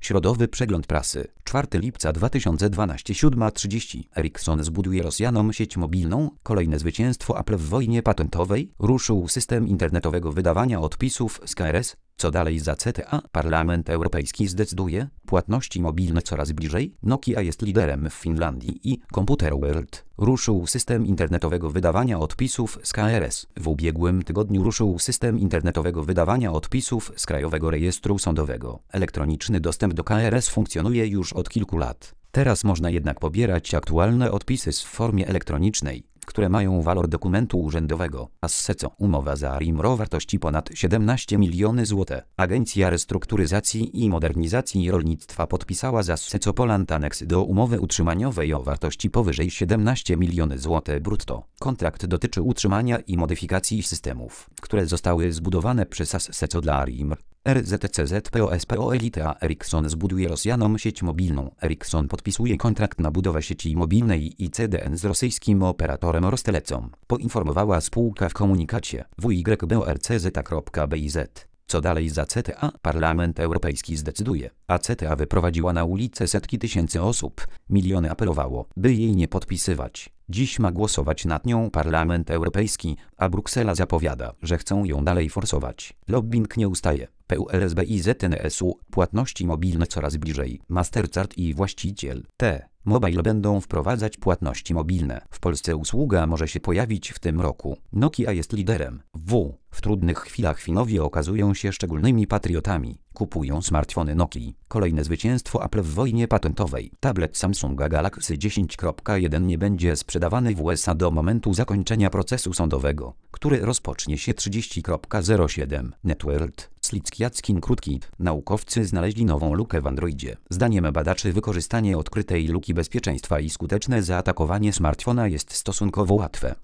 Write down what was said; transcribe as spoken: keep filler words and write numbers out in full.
Środowy przegląd prasy. czwartego lipca dwa tysiące dwunastego, siódma trzydzieści. Ericsson zbuduje Rosjanom sieć mobilną. Kolejne zwycięstwo Apple w wojnie patentowej. Ruszył system internetowego wydawania odpisów z K R S. Co dalej za C T A? Parlament Europejski zdecyduje. Płatności mobilne coraz bliżej. Nokia jest liderem w Finlandii i Computer World. Ruszył system internetowego wydawania odpisów z K R S. W ubiegłym tygodniu ruszył system internetowego wydawania odpisów z Krajowego Rejestru Sądowego. Elektroniczny dostęp do K R S funkcjonuje już od kilku lat. Teraz można jednak pobierać aktualne odpisy w formie elektronicznej, które mają walor dokumentu urzędowego. A z SECO umowa za ARIMR o wartości ponad siedemnaście milionów złotych. Agencja Restrukturyzacji i Modernizacji Rolnictwa podpisała za SECO Poland aneks do umowy utrzymaniowej o wartości powyżej siedemnaście milionów złotych brutto. Kontrakt dotyczy utrzymania i modyfikacji systemów, które zostały zbudowane przez A S SECO dla ARIMR. R Z T C Z P O S P O Elite A Ericsson zbuduje Rosjanom sieć mobilną. Ericsson podpisuje kontrakt na budowę sieci mobilnej I C D N z rosyjskim operatorem Rostelecom, poinformowała spółka w komunikacie w y b o r c z kropka b i z. Co dalej za C T A? Parlament Europejski zdecyduje, a C T A wyprowadziła na ulicę setki tysięcy osób. Miliony apelowało, by jej nie podpisywać. Dziś ma głosować nad nią Parlament Europejski, a Bruksela zapowiada, że chcą ją dalej forsować. Lobbying nie ustaje. P U L S B I Z N S U, płatności mobilne coraz bliżej. Mastercard i właściciel T Mobile będą wprowadzać płatności mobilne. W Polsce usługa może się pojawić w tym roku. Nokia jest liderem. W. W trudnych chwilach Finowie okazują się szczególnymi patriotami. Kupują smartfony Nokii. Kolejne zwycięstwo Apple w wojnie patentowej. Tablet Samsunga Galaxy dziesięć kropka jeden nie będzie sprzedawany w U S A do momentu zakończenia procesu sądowego, który rozpocznie się trzydziestego zero siedem. Networld. Slickiackin krótki. Naukowcy znaleźli nową lukę w Androidzie. Zdaniem badaczy wykorzystanie odkrytej luki bezpieczeństwa i skuteczne zaatakowanie smartfona jest stosunkowo łatwe.